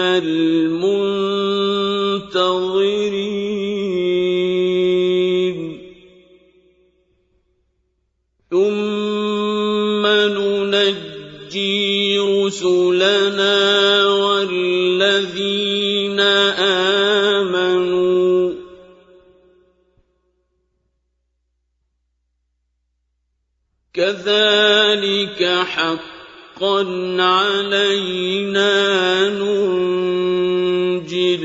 المنتظرين ثم ننجي رسلنا والذين آمنوا كذلك حقا علينا ننجي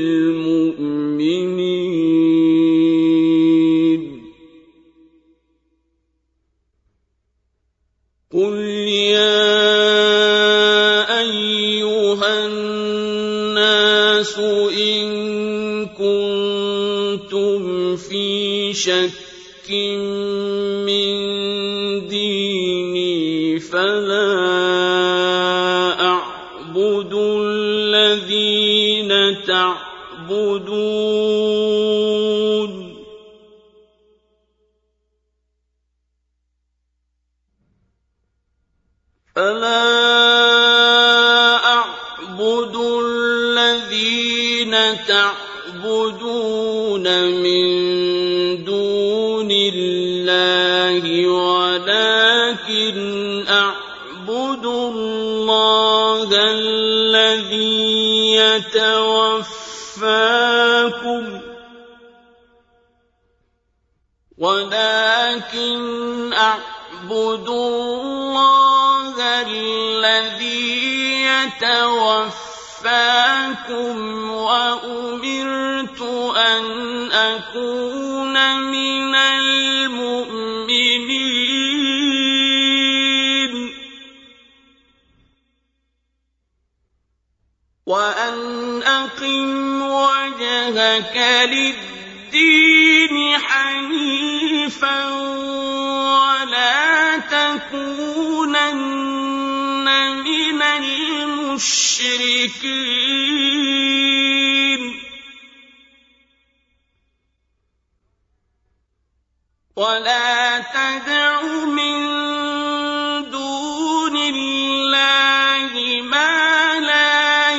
المؤمنين قل يا أيها الناس إن كنتم في شك من ديني فلا أعبد الذين تعبدون فلا أعبد الذين تعبدون من دون الله ولكن أعبد الله الذي يتوفاكم ولكن أعبد الله الذي يتوفاكم وأمرت أن أكون من المؤمنين وأن أقم وجهك للدين حنيفا ولا تكونن من المشركين ولا تدع من دون الله ما لا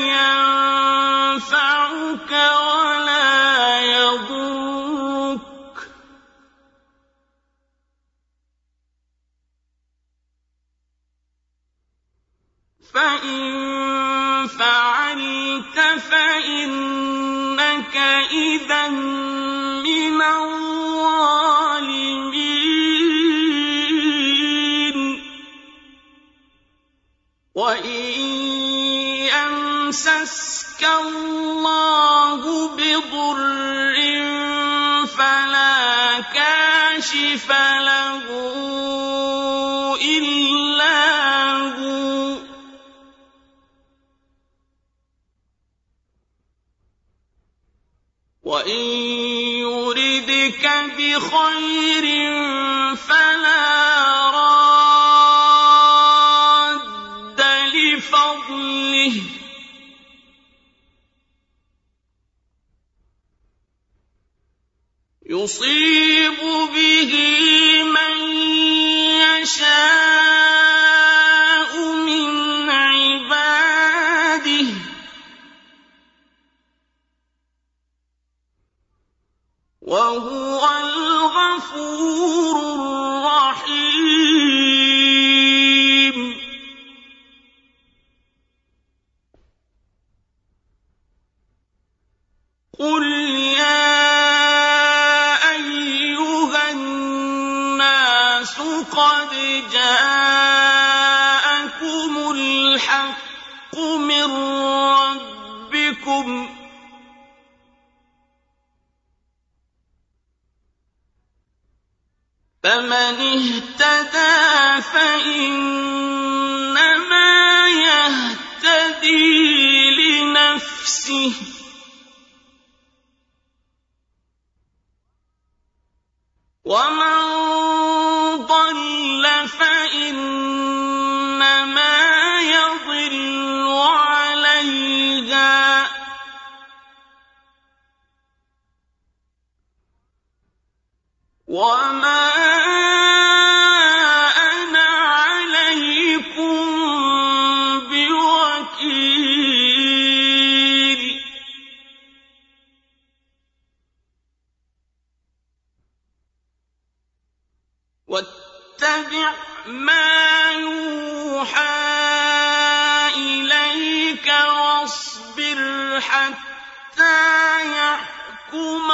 ينفعك ولا يضرك فإن فعلت فإنك إذا من الظالمين وإن يمسسك الله بضر فلا كاشف له إلا هو وإن يردك بخير فلا راد لفضله يصيب به من يشاء من عباده وهو الغفور الرحيم قل يا أيها الناس قد جاءكم الحق من ربكم فمن اهتدى فإنما يهتدي لنفسه ومن ضل فإنما يضل عليها وما أنا عليكم بوكيل واتبع ما يوحى إليك واصبر حتى يحكم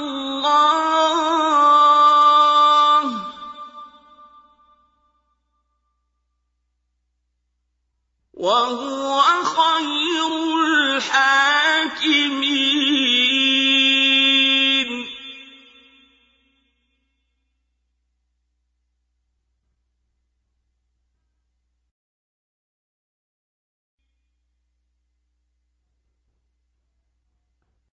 الله وهو